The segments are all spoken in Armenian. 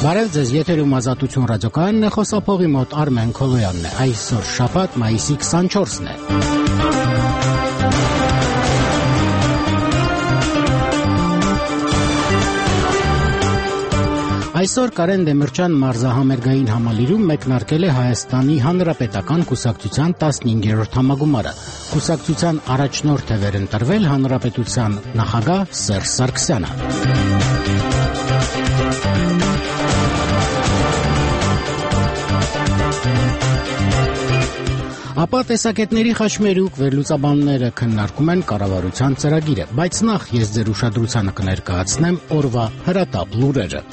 Բարև ձեզ, եթերում Ազատություն ռադիոկայանն է, խոսափողի մոտ Արմեն Քոլոյանն է։ Այսօր շաբաթ մայիսի 24-ն է։ Այսօր Կարեն Դեմիրճյան մարզահամերգային համալիրում մեկնարկել է Հայաստանի Հանրապետական կուսակցության 15-րդ համագումարը։ Կուսակցության առաջնորդ է վերընտրվել Հանրապետության նախագահ Սերժ Սարգսյանը։ Ապա տեսակետների խաչմերուկ վերլուծաբանները քննարկում են կառավարության ծրագիրը, բայց նախ ես ձեր ուշադրությանը կներկայացնեմ օրվա հրատապ լուրերը։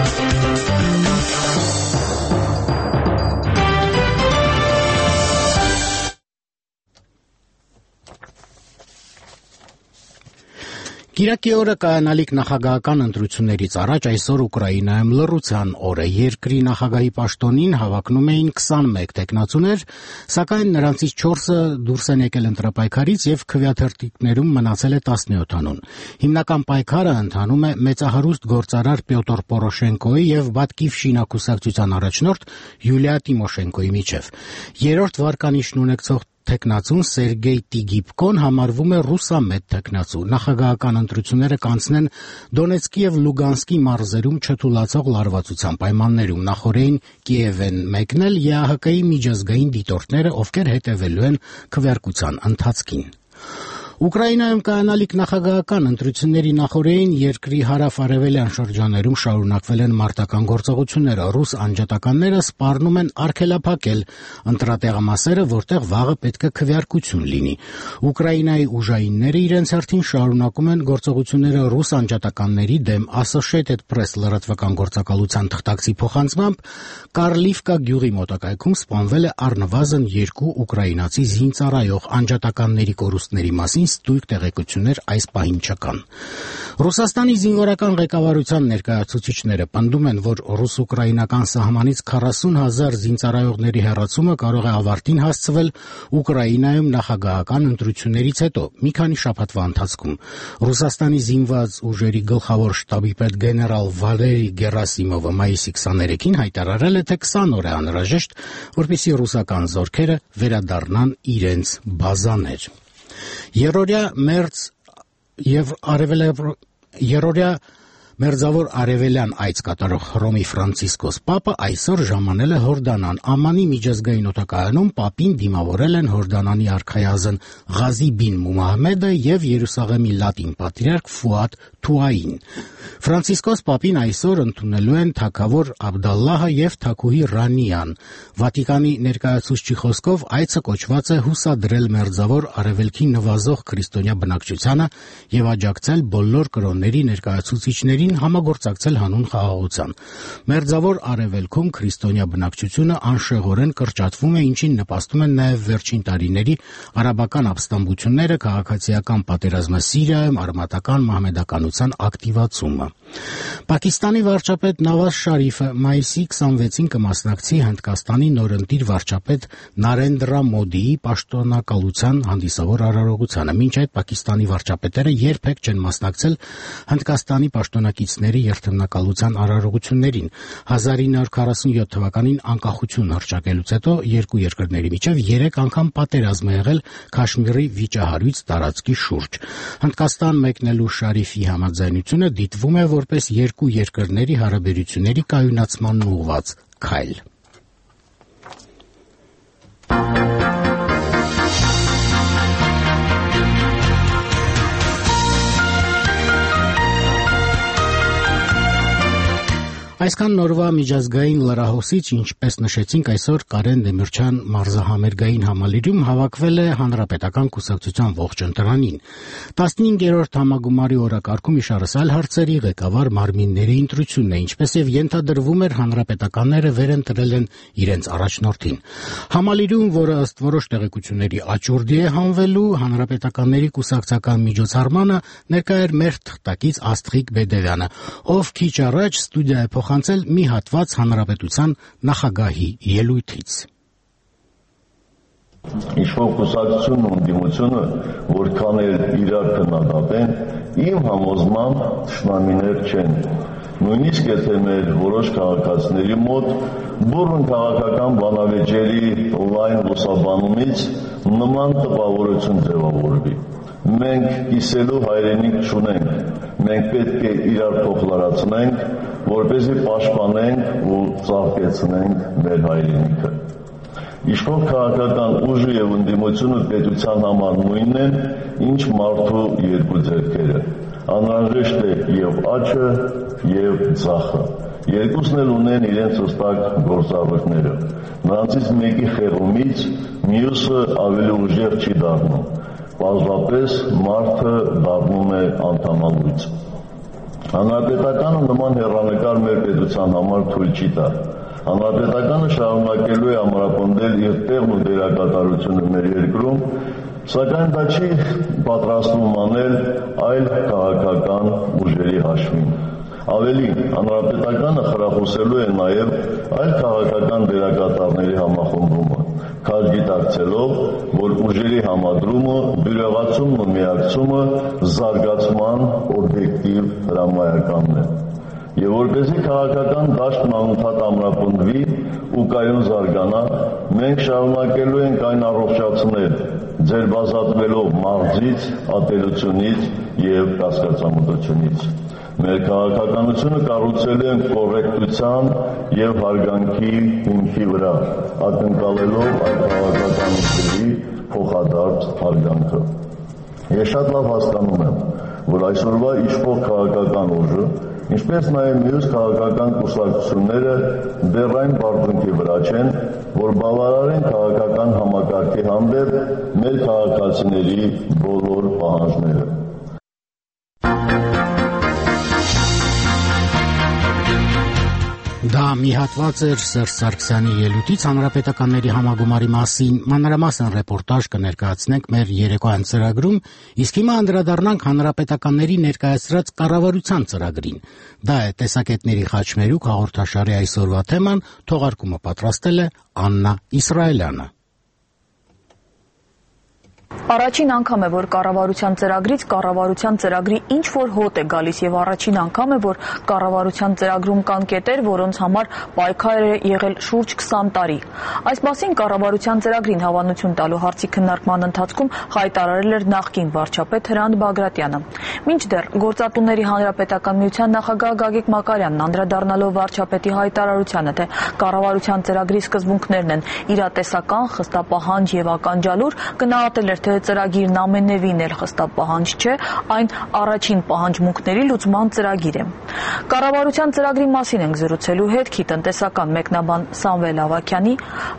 Կիրակի օրը կայանալիք նախագահական ընտրություններից առաջ այսօր Ուկրաինայում լռության օր է։ Երկրի նախագահի պաշտոնին հավակնում էին 21 տեխնացուներ, սակայն նրանցից 4-ը դուրս են եկել ընտրապայքարից եւ քվեաթերթիկներում մնացել է 17 անուն։ Հիմնական պայքարը ընթանում է մեծահարուստ գործարար Պյոտր Պորոշենկոյի եւ Բատկիվշինա կուսակցության առաջնորդ Յուլիա Տիմոշենկոյի միջև։ Երրորդ վարկանիշն ունեցող տեխնացուն Սերգեյ Տիգիպկոն համարվում է ռուսամետ տեխնացու։ Նախագահական ընտրությունները կանցնեն Դոնեցկի եւ Լուգանսկի մարզերում չթուլացող լարվածության պայմաններում։ Նախորդին Կիև են մեկնել ԵԱՀԿ-ի միջազգային դիտորդները, ովքեր հետևելու են քվեարկության ընթացքին։ Ուկրաինայում կայանալիք նախագահական ընտրությունների նախորդին երկրի հարավ-արևելյան շրջաներում շարունակվել են մարտական գործողությունները։ Ռուս անջատականները սպառնում են արգելափակել ընտրատեղամասերը, որտեղ վաղը պետք է քվեարկություն լինի։ Ուկրաինայի ուժայինները իրենց հերթին շարունակում են գործողությունները ռուս անջատականների դեմ։ Associated Press լրատվական գործակալության թղթակցի փոխանցմամբ Կարլիվկա գյուղի մոտակայքում սպանվել է առնվազն 2 ուկրաինացի զինծառայող։ Անջատականների կորուստների մասին ստույգ տեղեկություններ այս պահին չկան։ Ռուսաստանի զինվորական ղեկավարության ներկայացուցիչները պնդում են, որ ռուս-ուկրաինական սահմանից 40,000 զինծառայողների հեռացումը կարող է ավարտին հասցվել Ուկրաինայում նախագահական ընտրություններից հետո մի քանի շաբաթվա ընթացքում։ Ռուսաստանի զինված ուժերի գլխավոր շտաբի պետ գեներալ Վալերի Գերասիմովը մայիսի 23-ին հայտարարել է, թե 20 օր է անհրաժեշտ, որպեսզի ռուսական զորքերը վերադառնան իրենց բազաներ։ Երորյա մերձավոր արևելյան այց կատարող Հռոմի Ֆրանցիսկոս Պապը այսօր ժամանել է Հորդանան։ Ամանի միջազգային օդակայանում Պապին դիմավորել են Հորդանանի արքայազն Ղազի բին Մուհամմեդը եւ Երուսաղեմի լատին պատրիարք Ֆուադ Թուային։ Ֆրանցիսկոս Պապին այսօր ընդունելու են թագավոր Աբդալլահը եւ թագուհի Ռանիան։ Վատիկանի ներկայացուցչի խոսքով այցը կոչված է հուսադրել մերձավոր արևելքի նվազող քրիստոնյա բնակչությանը եւ աջակցել բոլոր կրոնների ներկայացուցիչներին համագործակցել հանուն խաղաղության։ Մերձավոր արևելքում քրիստոնյա բնակչությունը անշեղորեն կրճատվում է, ինչին նպաստում են նաև վերջին տարիների արաբական ապստամբությունները, քաղաքացիական պատերազմը Սիրիայում, արմատական մահմեդականության ակտիվացումը։ Պակիստանի վարչապետ Նավազ Շարիֆը մայիսի 26-ին կմասնակցի Հնդկաստանի նորընտիր վարչապետ Նարենդրա Մոդիի պաշտոնակալության հանդիսավոր արարողությանը։ Մինչ այդ Պակիստանի վարչապետերը երբեք չեն մասնակցել Հնդկաստանի պաշտոնակիցների երթմնակալության արարողություններին։ 1947 թվականին անկախություն հռչակելուց հետո երկու երկրների միջև 3 անգամ պատերազմ է եղել Քաշմիրի վիճահարույց տարածքի շուրջ։ Հնդկաստան մեկնելու Շարիֆի համաձայնությունը դիտվում է որպես երկու երկրների հարաբերությունների կայունացմանն ուղղված քայլ։ Այսքան նորվա միջազգային լրահոսից, ինչպես նշեցինք, այսօր Կարեն Դեմիրճյան մարզահամերգային համալիրում հավաքվել է Հանրապետական կուսակցության ողջ ընտրանին։ 15-րդ համագումարի օրակարգում իշարսալ հարցերի ղեկավար մարմինների ընտրությունն է, ինչպես եւ ենթադրվում էր, հանրապետականները վերընտրել են իրենց առաջնորդին։ Համալիրում, որը ըստ որոշ տեղեկությունների աճուրդի է հանվելու, հանրապետականների կուսակցական միջոցառմանը ներկա էր մեր թղթակից Աստղիկ Բեդևյանը, ով քիչ առաջ ստուդիա է փոխանցել մի հատված հանրապետության նախագահի ելույթից։ Ինչ-որ կուսակցությունն ու ընդդիմությունը, որքան էլ իրար քննադատեն, իմ համոզմամբ թշնամիներ չեն։ Նույնիսկ եթե մեր որոշ քաղաքացիների մոտ բուռն քաղաքական բանավեճերի լայն լուսաբանումից նման տպավորություն ձևավորվի։ Մենք կիսելու հայրենիք չունենք, մենք պետք է իրար փոխլարացնենք, որպեսզի պաշտպանենք ու ծաղկեցնենք մեր հայրենիքը։ Իշխող քաղաքական ուժը եւ ընդդիմությունը պետության համար նույնն են, ինչ մարդու երկու ձեռքերը։ Անհրաժեշտ է եւ աճը, եւ ձախը։ Երկուսն էլ ունեն իրենց հստակ գործառույթները։ Նրանցից մեկի խեղումից մյուսը ավելի ուժեղ չի դառնում։ Պարզապես մարդը դառնում է անդամալույց։ Հանրապետականը նման հեռանկար մեր պետության համար թույլ չի տա։ Հանրապետականը շարունակելու է ամրապնդել իր տեղն ու դերակատարությունը մեր երկրում, սակայն դա չի պատրաստվում անել այլ քաղաքական ուժերի հաշվին։ Ավելին, հանրապետականը խրախուսելու է նաև այլ քաղաքական դերակատարների համախմբումը, քաջ գիտակցելով, որ ուժերի համադրումը, բյուրեղացումն ու միակցումը զարգացման օբյեկտիվ հրամայականն է։ Եվ որպեսզի քաղաքական դաշտն անընդհատ ամրապնդվի ու կայուն զարգանա, մենք շարունակելու ենք այն առողջացնել, ձերբազատվելով մաղձից, ատելությունից և կասկածամտությունից։ Մեր քաղաքականությունը կառուցել են կոռեկտության և հարգանքի հիմքի վրա, ակնկալելով այդ քաղաքական ուժերի փոխադարձ հարգանքը։ Ես շատ լավ հասկանում եմ, որ այսօրվա իշխող քաղաքական ուժը, ինչպես նաև մյուս քաղաքական կուսակցությունները դեռ այն բարձունքի վրա չեն, որ բավարարեն քաղաքական համակարգի հանդեպ մեր քաղաքացիների բոլոր պահանջները։ Դա մի հատված էր Սերժ Սարգսյանի ելույթից հանրապետականների համագումարի մասին մանրամասն ռեպորտաժ կներկայացնենք մեր երեկոյան ծրագրում, իսկ հիմա անդրադառնանք հանրապետականների ներկայացրած կառավարության ծրագրին։ Դա է տեսակետների խաչմերուկ հաղորդաշարի այսօրվա թեման, թողարկումը պատրաստել է Աննա Իսրայելյանը։ Առաջին անգամ է, որ կառավարության ծրագրից կառավարության ծրագրի ինչ-որ հոտ է գալիս եւ առաջին անգամ է, որ կառավարության ծրագրում կան կետեր, որոնց համար պայքար է եղել շուրջ 20 տարի։ Այս մասին կառավարության ծրագրին հավանություն տալու հարցի քննարկման ընթացքում հայտարարել էր նախկին վարչապետ Հրանտ Բագրատյանը։ Մինչդեռ Գործատուների հանրապետական միության նախագահ Գագիկ Մակարյանն անդրադառնալով վարչապետի հայտարարությանը, թե կառավարության ծրագրի սկզբունքներն են իրատեսական, խստապահանջ եւ ականջալուր, գնահատել էր, թե ծրագիրն ամենևին էլ խստապահանջ չէ, այն առաջին պահանջմունքների լուծման ծրագիր է։ Կառավարության ծրագրի մասին ենք զրուցելու հետքի տնտեսական մեկնաբան Սամվել Ավագյանի,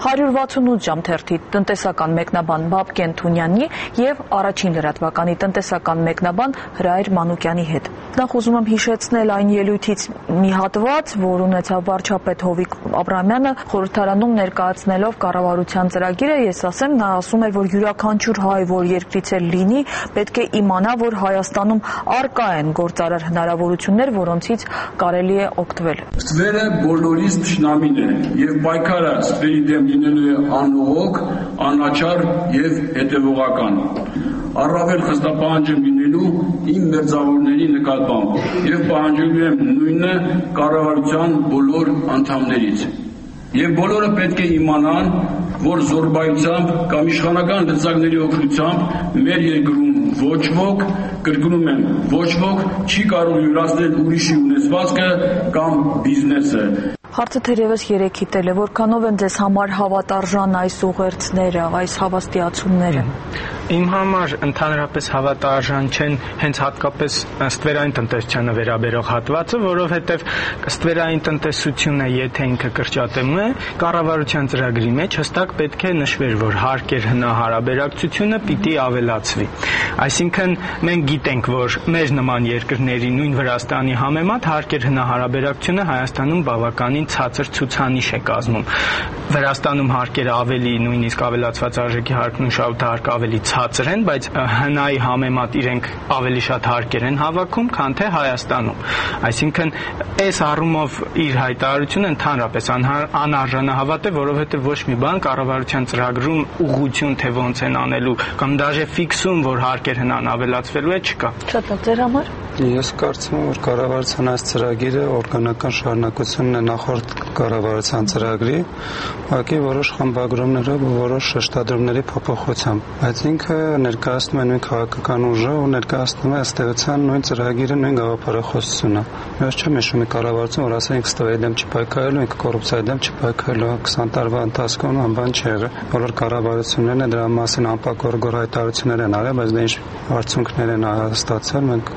168 ժամ թերթի տնտեսական մեկնաբան Բաբկեն Թունյանի եւ առաջին լրատվականի տնտեսական մեկնաբան Հրայր Մանուկյանի հետ։ Նախ ուզում եմ հիշեցնել այն ելույթից մի հատված, որ ունեցավ վարչապետ Հովիկ Աբրահամյանը խորհրդարանում ներկայացնելով կառավարության ծրագիրը, ես ասեմ, նա ասում էր, որ յուրաքանչյուր հայ, որ երկրից էլ լինի, պետք է իմանա, որ Հայաստանում առկա են գործարար հնարավորություններ, որոնցից կարելի է օգտվել։ Ստվերը բոլորիս թշնամին է եւ պայքարը ստվերի դեմ լինելու է անողոք, անաչառ եւ հետեւողական։ Առավել խստապահանջ եմ լինելու իմ մերձավորների նկատմամբ եւ պահանջելու եմ նույնը կառավարության բոլոր անդամներից։ Եվ բոլորը պետք է իմանան, որ զորբայությամբ կամ իշխանական լծակների օգնությամբ մեր երկրում ոչ ոք, կրկնում եմ, ոչ ոք չի կարող յուրացնել ուրիշի ունեցվածքը կամ բիզնեսը։ Հարցը թերևս երեքիտ է, որքանով են ձեզ համար հավատարժան այս ուղերձները, այս հավաստիացումները։ Իմ համար ընդհանրապես հավատարժան չեն հենց հատկապես ստվերային տնտեսությանը վերաբերող հատվածը, որովհետև ստվերային տնտեսությունը, եթե ինքը կրճատելու է, կառավարության ծրագրի մեջ հստակ պետք է նշվեր, որ հարկեր հնահարաբերակցությունը պիտի ավելացվի։ Այսինքն մենք գիտենք, որ մեր նման երկրների նույն Վրաստանի համեմատ հարկեր հնահարաբերակցությունը Հայաստանում բավականին ցածր ցուցանիշ է կազմում։ Վրաստանում հարկերը ավելի, նույնիսկ ավելացված արժեքի հարկն ու շահութահարկը ավելի ցածր են, բայց հնայի համեմատ իրենք ավելի շատ հարկեր են հավաքում, քան թե Հայաստանում։ Այսինքն այս առումով իր հայտարարությունը ընդհանրապես անարժանահավատ է, որովհետև ոչ մի բան կառավարության ծրագրում ուղղություն թե ոնց են անելու կամ դաժե ֆիքսում, որ հարկեր հնան ավելացվելու է, չկա։ Շատ լավ, ձեր համար։ Ես կարծում եմ, որ կառավարության այս ծրագիրը օրգանական շարունակությունն է նախորդ կառավարության ծրագրի, ուղղակի որոշ խմբագրումներով ու որոշ շեշտադրումների փոփոխությամբ, բայց ինքը ներկայացնում է նույն քաղաքական ուժը ու ներկայացնում է ըստ էության նույն ծրագիրը, նույն գաղափարախոսությունը։ Ես չեմ հիշում մի կառավարություն, որ ասել ինքը ստվայի դեմ չի պայքարելու, ինքը կոռուպցիայի դեմ չի պայքարելու, 20 տարվա ընթացքում անբան չի եղել։ Բոլոր կառավարություններն դրա մասին անպակորգոր հայտարարություններ են արել, բայց դե ինչ արդյունքներ են ստացել, մենք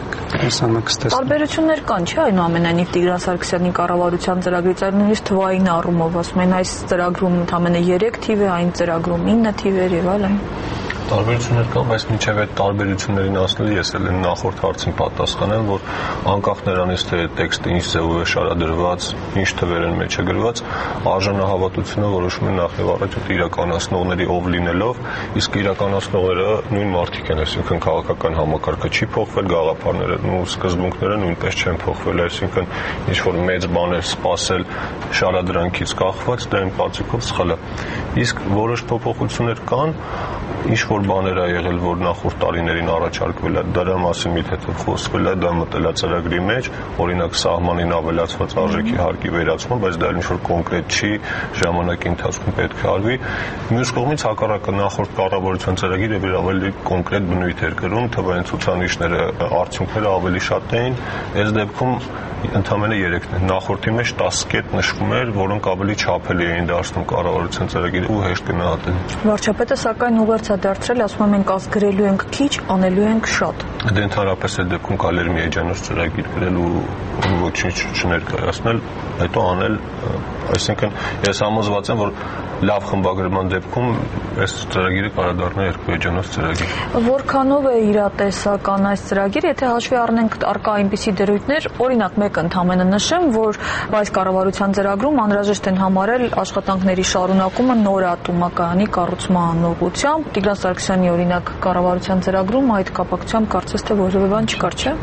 Տարբերություններ կան, չէ՞, այնուամենայնիվ Տիգրան Սարգսյանի կառավարության ծրագրից այլ նույնիսկ թվային առումով, ասում են այս ծրագրում ընդամենը 3 թիվ է, այն ծրագրում 9 թիվեր եւ այլն։ Տարբերություններ կան, բայց մինչև այդ տարբերություններին հասնելու ես էլ նախորդ հարցին պատասխանել, որ անկախ նրանից թե տեքստը ինչ ձևով է շարադրված, ինչ թվեր են մեջ է գրված, արժանահավատությունը որոշում է նախ եւ առաջ իրականացնողների ով լինելով, իսկ իրականացնողները նույն մարդիկ են, այսինքն քաղաքական համակարգը չի փոխվել, գաղափարները ու սկզբունքները նույնպես չեն փոխվել, այսինքն ինչ որ մեծ բաներ սпасել շարադրանքից կախված, դա իմ կարծիքով սխալ է։ Իսկ որոշ փոփոխություններ կան, ինչ որ բաներ ա եղել, որ նախորդ տարիներին առաջարկվել է, դրա մասին մի թեթև խոսվել է, դա մտել է ծրագրի մեջ, օրինակ սահմանին ավելացված արժեքի հարկի վերացումը, բայց դա ինչ որ կոնկրետ չի, ժամանակի ընթացքում պետք է արվի։ Մյուս կողմից հակառակը նախորդ կառավարության ծրագիրը ավելի կոնկրետ բնույթ էր կրում, թվային ցուցանիշները, արդյունքները ավելի շատ էին, այս դեպքում ընդամենը 3-ն է։ Նախորդի մեջ 10 կետ նշվում էր, որոնք ավելի չափելի էին դարձնում կառավարության ծրագիրը ու հեշտ գնահատել։ Վարչապետը սակայն ուղերձ է դարձրել, ասում եմ մենք գրելու ենք քիչ, անելու ենք շատ։ Դե ընդհանրապես այդ դեպքում կարելի է միեջանոց ծրագիր գրել ու ոչինչ չներկայացնել, հետո անել, այսինքն ես համոզված եմ, որ լավ խմբագրման դեպքում այս ծրագիրը կարող դառնա երկուեջանոց ծրագիր։ Որքանով է իրատեսական այս ծրագիրը, եթե հաշվի առնենք առկա այնպիսի դրույթներ, օրինակ մեկը ընդհանրապես նշեմ, որ այս կառավարության ծրագրում անհրաժեշտ են համարել աշխատանքների շարունակումը նոր ատոմակայանի կառուցման ուղղությամբ։ Տիգրան Սարգսյանի օրինակ կառավարության ծրագրում այդ կապակցությամբ կարծես թե որևէ բան չկար, չէ՞։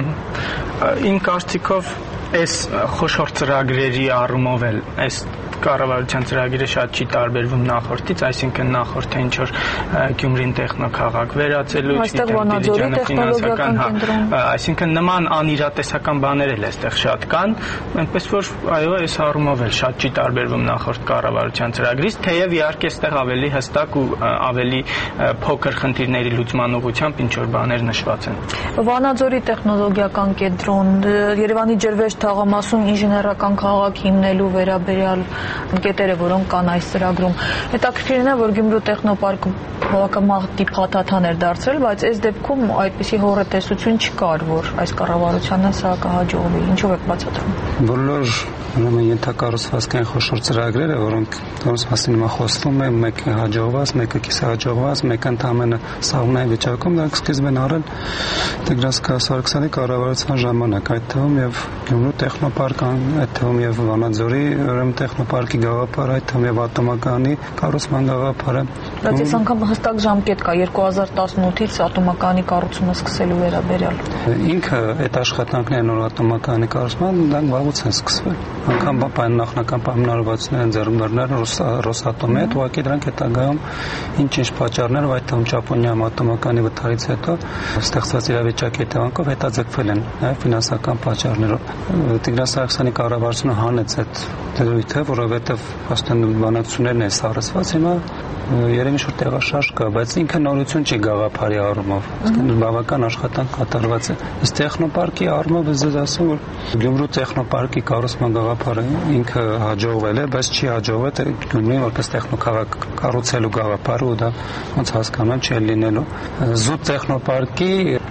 Իմ կարծիքով այս խոշոր ծրագրերի առումով էլ այս կառավարության ծրագիրը շատ չի տարբերվում նախորդից, այսինքն նախորդը ինչ որ Գյումրին տեխնոքաղաք վերածելու, այսինքն նման անիրատեսական բաներ էլ այստեղ շատ կան, այնպես որ այո, այս առումով էլ շատ չի տարբերվում նախորդ կառավարության ծրագրից, թեև իհարկե այստեղ ավելի հստակ ու ավելի փոքր խնդիրների լուծման ուղղությամբ ինչ որ բաներ նշված են։ Վանաձորի տեխնոլոգիական կենտրոն, Երևանի ջրվեժ թաղամասում ինժեներական քաղաք հիմնելու վերաբերյալ կետերը, որոնք կան այս ծրագրում։ Հետաքրքիրն է, որ Գյումրու տեխնոպարկը բավականին փաթաթան էր դարձրել, բայց այս դեպքում այդպիսի հոռետեսություն չկար, որ այս կառավարությանը սա կհաջողվի։ Ինչով եք բացատրում։ Բոլոր ենթակառուցվածքային խոշոր ծրագրերը, որոնց մասին հիմա խոսվում է, մեկը հաջողված, մեկը կիսահաջողված, մեկը ընդհանրապես սահմանային վիճակում, դրանք սկիզբ են առել Տիգրան Սարգսյանի կառավարության ժամանակ, այդ թվում եւ Գյումրու տեխնոպարկը, այդ թվում եւ Վանաձորի տեխնոպարկի գաղափարը, այդ թվում եւ ատոմակայանի կառուցման գաղափարը։ Բայց այս անգամ հստակ ժամկետ կա 2018-ից ատոմակայանի կառուցումը սկսելու վերաբերյալ։ Ինքը այդ աշխատանքները նոր ատոմակայանի կառուցման դրանք վաղուց են սկսվել։ Անգամ նախնական պայմանավորվածություններ են ձեռք բերել Ռոսատոմի հետ, ուղղակի դրանք հետագայում ինչ-ինչ պատճառներով, այդ թվում Ճապոնիայում ատոմակայանի վթարից հետո ստեղծված իրավիճակի հետևանքով հետաձգվել են նաև ֆինանսական պատճառներով։ Տիգրան Սարգսյանի կառավարությունը հանեց այդ դրույթը, որովհետև հաստատ բանակցություններն են սառեցված, հիմա երևի ինչ-որ տեղաշարժ կա, բայց ինքը նորություն չի գաղափարի առումով, բավական աշխատանք կատարված է։ Ըստ տեխնոպարկի առումով ես ասում, որ Գյումրու տեխնոպարկի կառուցման գաղափարը ինքը հաջողվել է, բայց չի հաջողվել Գյումրին որպես տեխնոքաղաք կառուցելու գաղափարը, ու դա ոնց հասկանում չի լինելու։ Զուտ տեխնոպարկի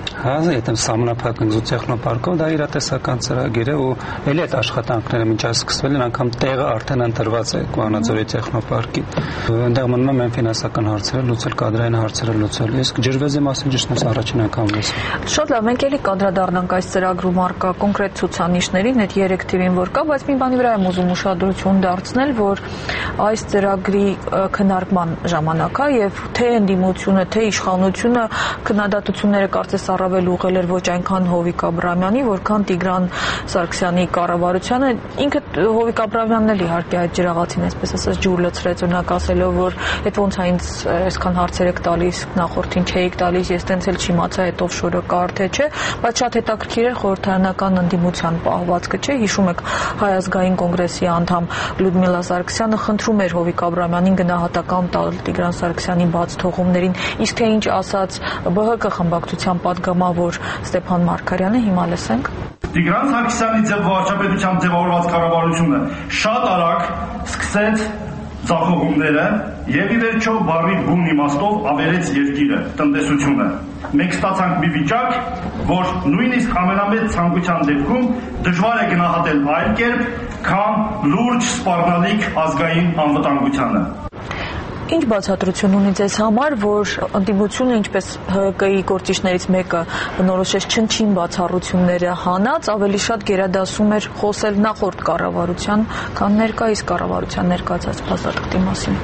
եթե սահմանափակ զուտ տեխնոպարկով դա իրատեսական ծրագիր է ու ելի այդ աշխատանքները մինչ սկսվել են, անգամ տեղը արդեն ընտրված է Վանաձորի տեխնոպարկի։ Այնտեղ մնում են ֆինանսական հարցերը լուծել, կադրային հարցերը լուծել։ Իսկ ջրվեզի մասին ճիշտ է առաջին անգամ լսում։ Շատ լավ, մենք էլի կադրադառնանք այս ծրագրում առկա կոնկրետ ցուցանիշներին, այդ 3 թիվին որ կա, բայց մի բանի վրա եմ ուզում ուշադրություն դարձնել, որ այս ծրագրի քննարկման ժամանակ է եւ թե ընդդիմությունը, թե իշխանությունը քննադատությունները կարծես առավել ուղղել էր ոչ այնքան Հովիկ Աբրահամյանի, որքան Տիգրան Սարգսյանի կառավարությանը։ Ինքը Հովիկ Աբրահամյանն էլ իհարկե այդ ջրաղացին, այսպես ասած, ջուր լցրեց, օրինակ ասելով, որ այդ ոնց է ինձ այսքան հարցեր եք տալիս, նախորդին չէիք տալիս, ես տենց էլ չիմացա այդ օֆշորը կար թե չէ, բայց շատ հետաքրքիր էր խորհրդարանական ընդդիմության պահվածքը, չէ՞։ Հիշում եք Հայ ազգային կոնգրեսի անդամ Լյուդմիլա Սարգսյանը խնդրում էր Հովիկ Աբրահամյանին գնահատական տալ Տիգրան Սարգսյանի բաց թողումներին, իսկ թե ինչ ասաց ԲՀԿ խմբակցության падգամավոր Ստեփան Մարգարյանը, հիմա լսենք։ Տիգրան Սարգսյանի վարչապետությամբ ձևավորված կառավարությունը շատ արագ սկսեց ձախողումները եւ ի վերջո բառի բուն իմաստով ավերեց երկիրը, տնտեսությունը։ Մենք ստացանք մի վիճակ, որ նույնիսկ ամենամեծ ցանկության դեպքում դժվար է գնահատել այլ կերպ, քան լուրջ սպառնալիք ազգային անվտանգությանը։ Ինչ բացատրություն ունի ձեզ համար, որ ընդդիմությունը, ինչպես ՀԿ-ի գործիչներից մեկը բնորոշեց չնչին բացառությունները հանած, ավելի շատ գերադասում էր խոսել նախորդ կառավարության, քան ներկայիս կառավարության ներկայացած փաստաթղթի մասին։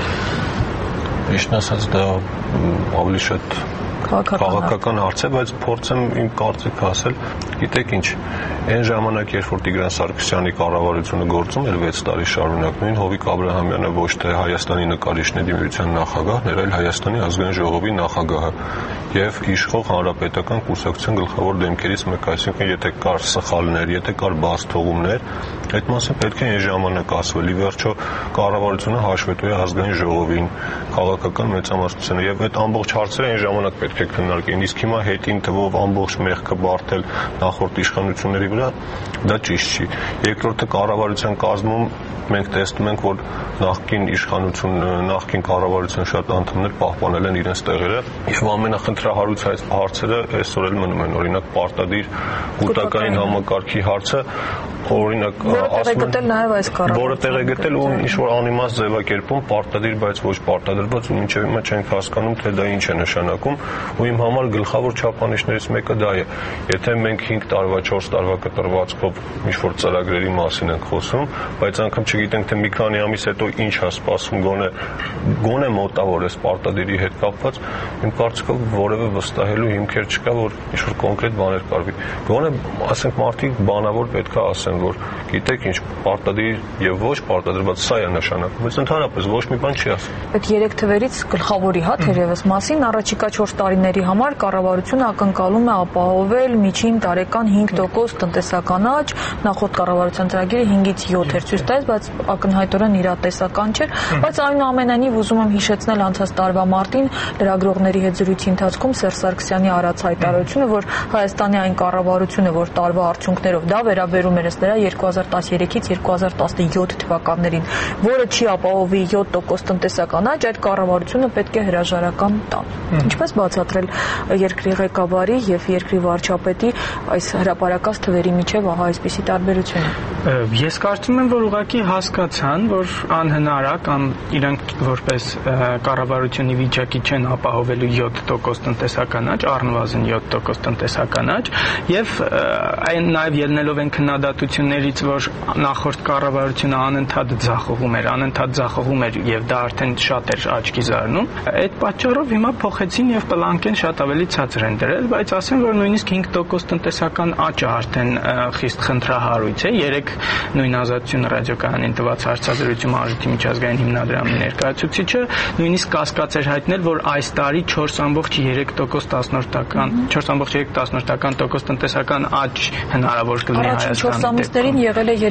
Իշն ասած դա ավելի շատ քաղաքական հարց է, բայց փորձեմ իմ կարծիքը ասել։ Գիտեք ինչ, այն ժամանակ, երբ որ Տիգրան Սարգսյանի կառավարությունը գործում էր 6 տարի շարունակ, նույն Հովիկ Աբրահամյանը ոչ թե Հայաստանի նկարիչների միության նախագահն էր, այլ Հայաստանի ազգային ժողովի նախագահը եւ իշխող հանրապետական կուսակցության գլխավոր դեմքերից մեկը, այսինքն եթե կար սխալներ, եթե կար բաց թողումներ, այդ մասին պետք է այն ժամանակ ասվել։ Ի վերջո կառավարությունը հաշվետու է ազգային ժողովին, քաղաքական մեծամասնությանը եւ այդ ամբողջ հարցերը այն ժամանակ պետք է քննարկեն, իսկ հիմա հետին թվով ամբողջ մեղքը բարթել նախորդ իշխանությունների վրա, դա ճիշտ չի։ Երկրորդը կառավարության կազմում մենք տեսնում ենք, որ նախկին իշխանություն, նախկին կառավարության շատ անդամներ պահպանել են իրենց տեղերը եւ ամենախնդրահարույց հարցերը այսօր էլ մնում են, օրինակ պարտադիր կൂട്ടակային համակարգի հարցը, օրինակ որը տեղ է գտել ու ինչ որ անիմաստ ձևակերպում պարտադիր, բայց ոչ պարտադրված ու մինչև հիմա չենք հասկանում, թե դա ինչ է նշանակում ու իմ համար գլխավոր չափանիշներից մեկը դա է։ Եթե մենք 5 տարվա, 4 տարվա կտրվածքով ինչ որ ծրագրերի մասին ենք խոսում, բայց անգամ չգիտենք, թե մի քանի ամիս հետո ինչ է սպասվում, գոնե մոտավոր է պարտադիրի հետ կապված, իմ կարծիքով որևէ վստահելու հիմքեր չկա, որ ինչ որ կոնկրետ բաներ կարվի։ Գոնե, ասենք, մարդիկ բանավոր պետք է ասեն, որ գիտեք ինչ, պարտադիր եւ ոչ պարտադրված սա է նշանակում, բայց ընդհանրապես ոչ մի բան չի ասում։ Այդ 3 թվերից գլխավորի թերևս մասին առաջիկա 4 տարիների համար կառավարությունը ակնկալում է ապահովել միջին տարեկան 5% տնտեսական աճ, նախորդ կառավարության ծրագիրը 5-ից 7 էր ցույց տալիս, բայց ակնհայտորեն իրատեսական չէր, բայց այնուամենայնիվ ուզում եմ հիշեցնել անցած տարվա մարտին լրագրողների հետ զրույցի ընթացքում Սերժ Սարգսյանի արած հայտարարությունը, որ Հայաստանի այն կառավարությունը, որ տարվա արդյունքներով դա վերաբերում էր ըստ 2013-ից 2017 թվականներին, որը չի ապահովի 7% տնտեսական աճ, այդ կառավարությունը պետք է հրաժարական տա։ Ինչպես բացատրել երկրի ղեկավարի եւ երկրի վարչապետի այս հրապարակած թվերի միջև ահա այսպիսի տարբերությունը։ Ես կարծում եմ, որ ուղղակի հասկացան, որ անհնար է կամ իրանք որպես կառավարությունի վիճակի չեն ապահովելու 7% տնտեսական աճ, առնվազն 7% տնտեսական աճ, եւ այն նաեւ ելնելով են քննադատություններից, որ նախորդ կառավարությունը անընդհատ ձախողում էր եւ դա արդեն շատ էր աչքի զարնում։ Այդ պատճառով հիմա փոխեցին եւ պլանկեն շատ ավելի ցածր են դրել, բայց ասեմ, որ նույնիսկ 5% տնտեսական աճը արդեն խիստ խնդրահարույց է։ Երեք նույն Ազատություն ռադիոկայանին տված հարցազրույցում Արժույթի միջազգային հիմնադրամի ներկայացուցիչը նույնիսկ կասկած էր հայտնել, որ այս տարի 4.3% տնտեսական աճ հնարավոր կլինի Հայաստանի 4 ամիսներին եղել է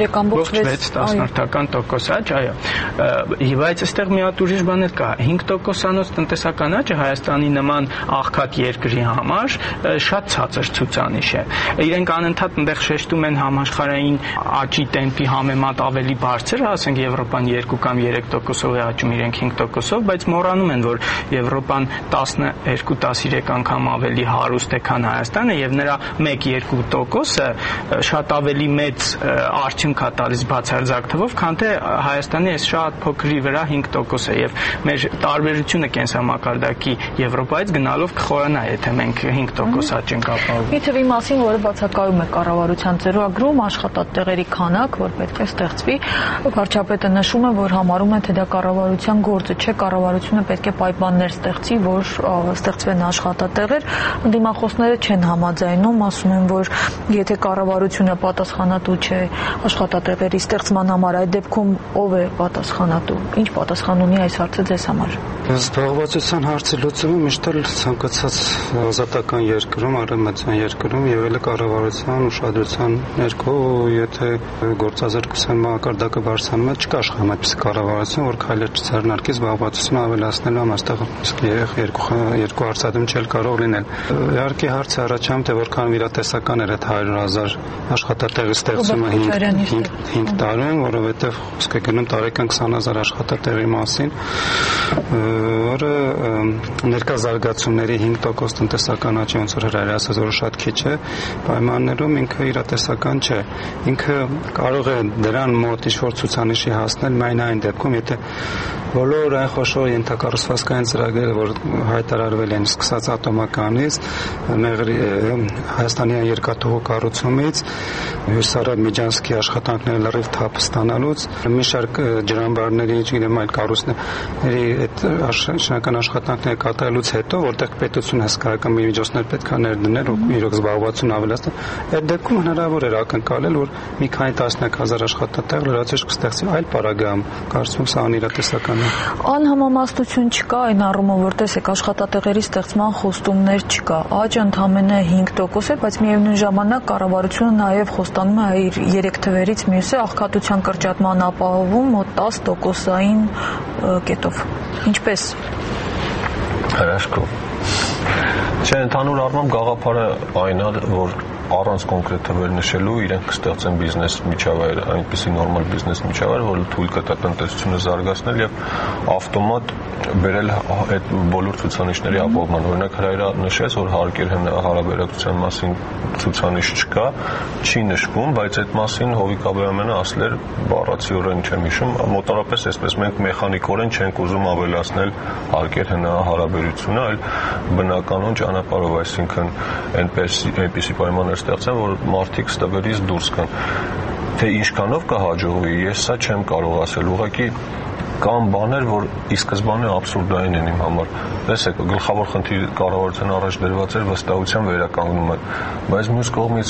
3.6% աճ, այո։ Բայց այստեղ մի հատ ուրիշ բան էլ կա։ 5%-անոց տնտեսական աճը Հայաստանի նման աղքատ երկրի համար շատ ցածր ցուցանիշ է։ Իրենք անընդհատ այնտեղ շեշտում են համաշխարհային աճի տեմպի համեմատ ավելի բարձր, ասենք Եվրոպան 2 կամ 3%-ով է աճում, իրենք 5%-ով, բայց մոռանում են, որ Եվրոպան 12-13 անգամ ավելի հարուստ է, քան Հայաստանը, եւ նրա 1-2%-ը շատ ավելի մեծ արդյունք է տալիս բացարձակ թվով, քան թե Հայաստանի այս շատ փոքրի վրա 5%-է, եւ մեր տարբերությունը կենսամակարդակի Եվրոպայից գնալով կխորանա, եթե մենք 5% աճ ենք ապահովում։ Մի թվի մասին, որը բացակայում է կառավարության ծրագրում, աշխատատեղերի քանակ, որ պետք է ստեղծվի։ Վարչապետը նշում է, որ համարում են, թե դա կառավարության գործը չէ, կառավարությունը պետք է պայմաններ ստեղծի, որ ստեղծվեն աշխատատեղեր։ Դիմախոսները չեն համաձայնում, ասում են, որ եթե կառավարությունը պատասխանատու չէ աշխատատեղերի ստեղծման համար, այդ դեպքում ով է պատասխանատու։ Ինչ պատասխան ունի այս հարցը ձեզ համար։ Զբաղվածության հարցի լուծումը միշտ էլ ցանկացած ազատական երկրում, արևմտյան երկրում եղել է կառավարության ուշադրության ներքո, եթե գործազրկության մակարդակը բարձրանում է, չկա աշխարհում այդպիսի կառավարություն, որ քայլեր չձեռնարկի զբաղվածությունը ավելացնելու համար, այստեղ երկու հարցադրում չէ կարող լինել։ Իհարկե հարցը առաջանում, թե որքան վիրատեսական էր այդ 100,000 աշխատատեղի ստեղծումը 5 տարում, որովհետև խոսք է գնում տարեկան 20,000 աշխատատեղի մասին, որը ներկա զարգացումների 5% տնտեսական աճի ոնց որ հրայր ասած որ շատ քիչ է, պայմաններում ինքը իրատեսական չէ։ Ինքը կարող է դրան մոտ ինչ-որ ցուցանիշի հասնել միայն այն դեպքում, եթե բոլոր այն խոշոր ենթակառուցվածքային ծրագրերը, որ հայտարարվել են սկսած ատոմականից, Հայաստանի երկաթուղու կառուցումից, Հյուսարապ Միջանցքի աշխատանքները լրիվ թափ ստանալուց, մի շարք ջրամբարների, չգիտեմ, այլ կառույցների այդ շնորհական աշխատանքները կատարելուց հետո, որտեղ պետությունը հսկայական միջոցներ պետք է ներդներ ու իրոք զբաղվածություն ավելացնել, այդ դեպքում հնարավոր էր ակնկալել, որ մի քանի տասնյակ հազար աշխատատեղ լրացուցիչ կստեղծվի այլ պարագայում, կարծում եմ սա անիրատեսական է։ Անհամամասնություն չկա այն առումով, որ տեսեք աշխատատեղերի ստեղծման խոստումներ չկա, աճը ընդամենը 5% է, բայց միևնույն ժամանակ կառավարությունը նաև խոստանում է իր 3 թվերից մյուսը աղքատության կրճատման ապահովում մոտ 10%-ային կետով։ Ինչպես։ Հրաշքով։ Չէ, ընդհանուր առմամբ գաղափարը այն է, որ առանց կոնկրետ թվեր նշելու իրենք կստեղծեն բիզնես միջավայր, այնպիսի նորմալ բիզնես միջավայր, որը թույլ կտա տնտեսությունը զարգացնել եւ ավտոմատ բերել այդ բոլոր ցուցանիշների ապահովման։ Օրինակ Հրայրը նշեց, որ հարկեր հարաբերակցության մասին ցուցանիշ չկա, չի նշվում, բայց այդ մասին Հովիկ Աբրահամյանը ասել էր բառացիորեն չեմ հիշում, մոտավորապես այսպես մենք մեխանիկորեն չենք ուզում ավելացնել հարկեր հարաբերությունը, այլ բնականon ճանապարհով, այսինքն այնպիսի պայմաններ ստեղծեն, որ մարդիկ ստվերից դուրս գան։ Թե ինչքանով կհաջողվի, ես սա չեմ կարող ասել, ուղղակի կան բաներ, որ ի սկզբանե աբսուրդային են իմ համար։ Տեսեք, գլխավոր խնդիր կառավարության առաջ դրված էր վստահության վերականգնումը, բայց մյուս կողմից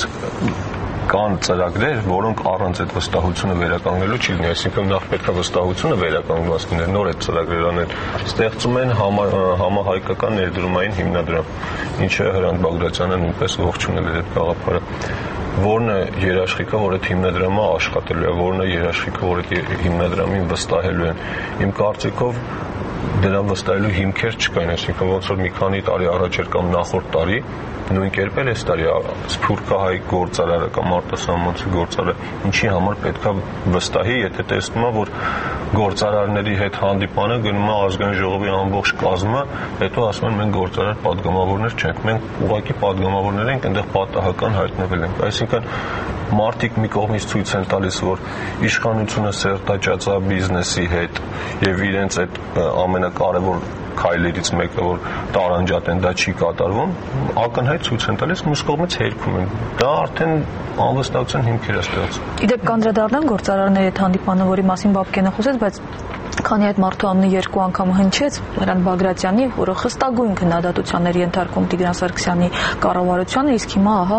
կան ծրագրեր, որոնք առանց այդ վստահությունը վերականգնելու չի լինի, այսինքն նախ պետք է վստահությունը վերականգնված լինի, նոր այդ ծրագրեր անել, ստեղծում են համահայկական ներդրումային հիմնադրամ, ինչը Հրանտ Բագրատյանը նույնպես ողջունել էր այդ գաղափարը, որն է երաշխիքը, որ այդ հիմնադրամը աշխատելու է, որն է երաշխիքը, որ այդ հիմնադրամին վստահելու են։ Իմ կարծիքով դրան վստահելու հիմքեր չկային, այսինքն ոնց որ մի քանի տարի առաջ էր կամ նախորդ տարի նույն կերպ էլ այս տարի Սփյուռքահայ գործարարը կամ արտասահմանցի գործարարը ինչի համար պետքա վստահի, եթե տեսնում է, որ գործարարների հետ հանդիպանը գնում է ազգային ժողովի ամբողջ կազմը, հետո ասում են մենք գործարար падգամավորներ չենք, մենք ուղղակի падգամավորներ ենք, այնտեղ պատահական հայտնվել ենք, այսինքն մարդիկ մի կողմից ցույց են տալիս, որ իշխանությունը սերտաճած է բիզնեսի հետ եւ իրենց այդ ամենակարևոր քայլերից մեկը, որ տարանջատ են, դա չի կատարվում, ակնհայտ ցույց են տալիս, մյուս կողմից հերքում են։ Դա արդեն անվստահության հիմքեր է ստեղծում։ Իդեպ կանդրադառնամ գործարարների հետ հանդիպանը, որի մասին Բաբկենը խոսեց, բայց քանի այդ մարդու անունը 2 անգամ հնչեց, Հրանտ Բագրատյանի, որը խստագույն քննադատության էր ենթարկում Տիգրան Սարգսյանի կառավարությանը, իսկ հիմա ահա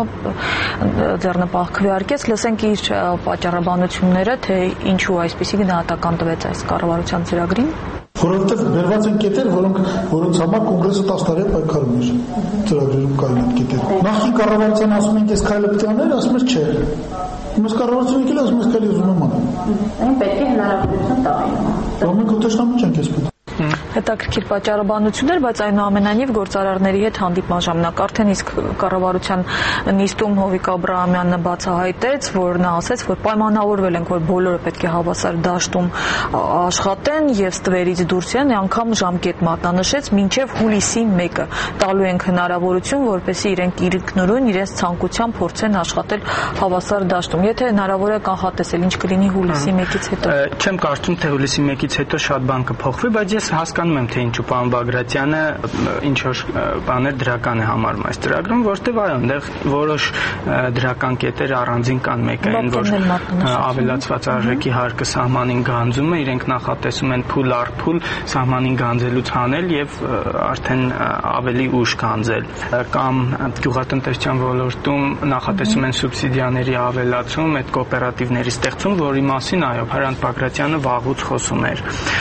ձեռնպահ քվեարկեց, լսենք իր պատճառաբանությունները, թե ինչու այսպիսի գնահատական տվեց այս կառավարության ծրագրին։ Որովհետև բերված են կետեր, որոնց համար կոնգրեսը 10 տարի պայքարում էր, ծրագրերում կային այդ կետերը։ Նախկին կառավարության ասում են, այս քայլը պետք է անել, ասում են չէ։ Մենք կառավարությունը եկել ասում ենք քայլի ուզում եմ անել։ Այն պետք է հնարավորություն տա։ Մենք ուտեշնամու չենք այսպես։ Հետաքրքիր պատճառաբանություններ, բայց այնուամենայնիվ գործարարների հետ հանդիպման ժամանակ արդեն իսկ կառավարության նիստում Հովիկ Աբրահամյանը բացահայտեց, որ նա ասեց, որ պայմանավորվել ենք, որ բոլորը պետք է հավասար դաշտում աշխատեն եւ ստվերից դուրս են, անգամ ժամկետ մատնանշեց մինչեւ հուլիսի 1-ը տալու ենք հնարավորություն, որպեսզի իրենք իրիկնորեն իրենց ցանկությամբ փորձեն աշխատել հավասար դաշտում։ Եթե հնարավոր է կանխատեսել ինչ կլինի հուլիսի 1-ից հետո։ Չեմ կարծում, թե հուլիսի 1-ից հետո շատ բան կփոխվի, բայց ես հասկանում եմ, թե ինչու պարոն Բագրատյանը ինչ որ բաներ դրական է համարում այս ծրագրում, որտեղ այո, այնտեղ որոշ դրական կետեր առանձին կան, մեկը այն, որ ավելացված արժեքի հարկը սահմանին գանձում է, իրենք նախատեսում են փուլ առ փուլ սահմանին գանձելուց հանել եւ արդեն ավելի ուշ գանձել, կամ գյուղատնտեսության ոլորտում նախատեսում են սուբսիդիաների ավելացում, այդ կոոպերատիվների ստեղծում, որի մասին այո, Հրանտ Բագրատյանը վաղուց խոսում էր,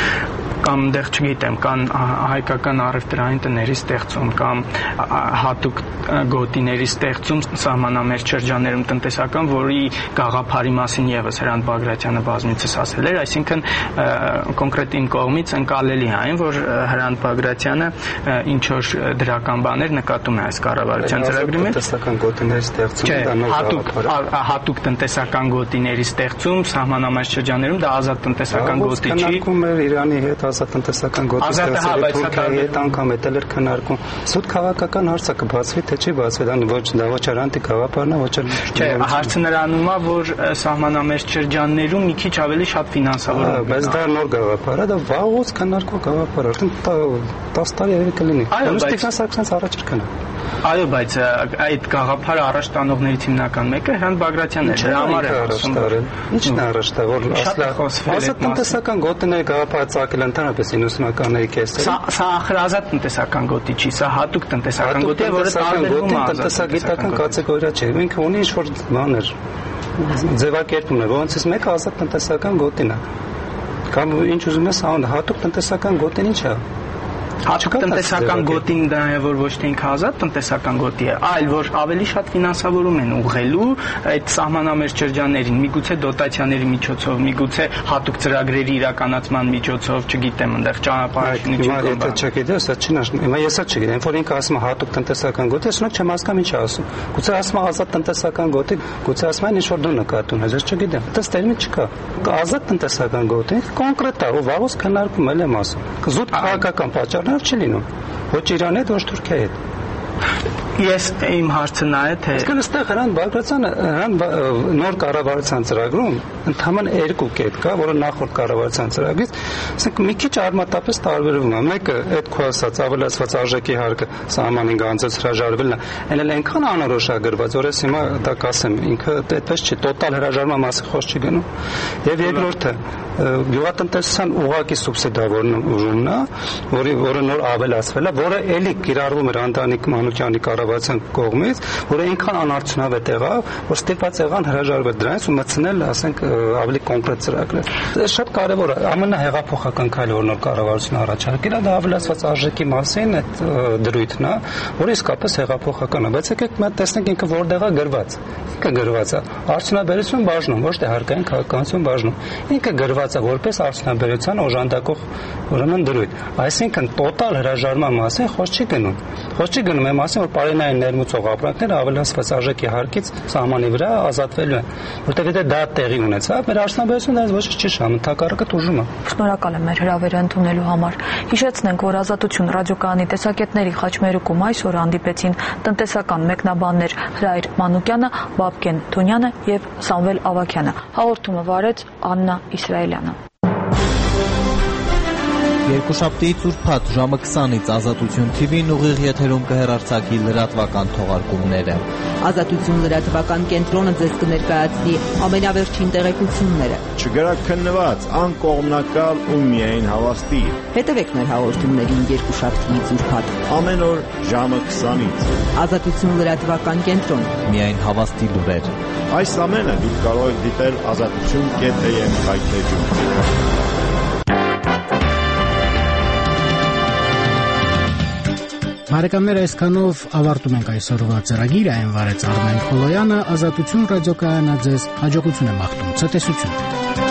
կամ դեռ չգիտեմ, կան հայկական առևտրային տների ստեղծում, կամ հատուկ գոտիների ստեղծում սահմանամերձ շրջաններում տնտեսական, որի գաղափարի մասին եւս Հրանտ Բագրատյանը բազմիցս ասել էր, այսինքն կոնկրետ իմ կողմից ընկալելի է այն, որ Հրանտ Բագրատյանը ինչ որ դրական բաներ նկատում է այս կառավարության ծրագրի մեջ, տնտեսական գոտիների ստեղծում, հատուկ տնտեսական գոտիների ստեղծում սահմանամերձ շրջաններում, դա ազատ տնտեսական գոտի չի, Իրանի հետ ազատ տնտեսական գոտի ստեղծելու Թուրքիայի հետ անգամ էլ էր քննարկում։ Սուտ քաղաքական հարցը կբացվի, թե չի բացվի, դա ոչ Հրանտի գաղափարն է, ոչ էլ։ Չէ, հարցը նրանում է, որ սահմանամերձ շրջաններում մի քիչ ավելի շատ ֆինանսավորում է։ Բայց դա նոր գաղափար է, դա վաղուց քննարկվող գաղափար է, արդեն 10 տարի երևի կլինի։ Տիկնան Սարգսյանց առաջ էր քննարկվում։ Այո, բայց այդ գաղափարը առաջ տանողներից հիմնական մեկը Հրանտ Բագրատյանն է, դրա համար է ասում։ Ինչն է առաջ տա, որ ազատ տնտեսական գոտիների գաղափարը ծագել ընդհանրապես 90-ականների կեսերին։ Սա ախր ազատ տնտեսական գոտի չի, սա հատուկ տնտեսական գոտի է, որը տարբերվում է տնտեսագիտական կատեգորիա չէ, ինքը ունի ինչ-որ բաներ, ձևակերպում է, որոնցից մեկը ազատ տնտեսական գոտին է։ Կամ ինչ ուզում ես, հատուկ տնտեսական գոտին ինչ է։ Հատուկ տնտեսական գոտին դա է, որ ոչ թե ինքը ազատ տնտեսական գոտի է, այլ որ ավելի շատ ֆինանսավորում են ուղղելու այդ սահմանամերձ շրջաններին, միգուցե դոտացիաների միջոցով, միգուցե հատուկ ծրագրերի իրականացման միջոցով, չգիտեմ, այնտեղ ճանապարհաշինություն կողմը։ Եթե չգիտես, դա չի նշում։ Հիմա ես չգիտեմ, երբ որ ինքը ասում է հատուկ տնտեսական գոտի, ես չեմ հասկանում ինչ է ասում։ Գուցե ասում է ազատ տնտեսական գոտի, գուցե ասում է ինչ որ դու նկատում ես, ես չգիտեմ։ Դա տերմին չկա։ Ազատ տնտեսական գոտի կոնկրետ է, ու վաղուց քննարկում եմ ասում։ Զուտ քաղաքական պատճառներ չի լինում։ Ոչ Իրանի հետ, ոչ Թուրքիայի հետ։ Ես իմ հարցը նա է, թե Իսկն այստեղ Հրանտ Բագրատյանը նոր կառավարության ծրագրում ընդհանրապես երկու կետ կա, որը նախորդ կառավարության ծրագրից, ասենք մի քիչ արմատապես տարբերվում է։ Մեկը այդ քո ասած ավելացված արժեքի հարկը սահմանին գանձած հրաժարվելն է, այլ այնքան անորոշ է գրված, որ ես հիմա դա կասեմ, ինքը այդպես չի, տոտալ հրաժարման մասի խոսք չի գնում։ Եվ երկրորդը գյուղատնտեսության ուղղակի սուբսիդավորումն է, որը նոր ավելացվել է, որը էլի կիրառվում էր Անդրանիկ Մանուկյանի կառավարության կողմից, որը այնքան անարդյունավետ եղավ, որ ստիպված եղան հրաժարվել դրանից ու մտցնել, ասենք, ավելի կոնկրետ ծրագրեր։ Դա շատ կարևոր է, ամենահեղափոխական քայլը, որ նոր կառավարությունը առաջարկել է, դա ավելացված արժեքի մասին այդ դրույթն է, որը իսկապես հեղափոխական է, բայց եկեք մենք տեսնենք ինքը որտեղ է գրված։ Ինքը գրված է արդյունաբերություն բաժնում, ոչ թե հարկային քաղաքականություն բաժնում։ Ինքը գրված է որպես արդյունաբերության օժանդակող ուրեմն դրույթ։ Այսինքն տոտալ հրաժարման մասին խոսք չի գնում։ Խոսք չի գնում այն մասին, որ պարենային ներմուծող ապրանքները ավելացված արժեքի հարկից սահմանի վրա ազատվելու են, որտեղ եթե դա տեղի ունեցավ, մեր արդյունաբերությունը դրանից ոչ չի շահում, ընդհակառակը տուժում է։ Շնորհակալ եմ մեր հրավերը ընդունելու համար։ Հիշեցնենք, որ Ազատություն ռադիոկայանի տեսակետների խաչմերուկում այսօր հանդիպեցին տնտեսական մեկնաբաններ Հրայր Մանուկյանը, Բաբկեն Թունյանը եւ Սամվել Ավագյանը։ Հաղորդումը վարեց Աննա Իսրայելյանը։ Երկուշաբթիից ուրբաթ ժամը 20-ից Ազատություն TV-ն ուղիղ եթերում կհեռարձակի լրատվական թողարկումները։ Ազատություն լրատվական կենտրոնը ձեզ կներկայացնի ամենավերջին տեղեկությունները։ Չգրաքննված, անկողմնակալ ու միայն հավաստի։ Հետևեք մեր հաղորդումներին երկուշաբթիից ուրբաթ ամեն օր ժամը 20-ից։ Ազատություն լրատվական կենտրոն։ Միայն հավաստի լուրեր։ Այս ամենը դուք կարող եք դիտել azatutun.am հայտնեջում։ Բարեկամներ, այսքանով ավարտում ենք այսօրվա ծրագիրը, այն վարեց Արմեն Խոլոյանը, Ազատություն ռադիոկայանը ձեզ հաջողություն եմ աղթում, ցտեսություն։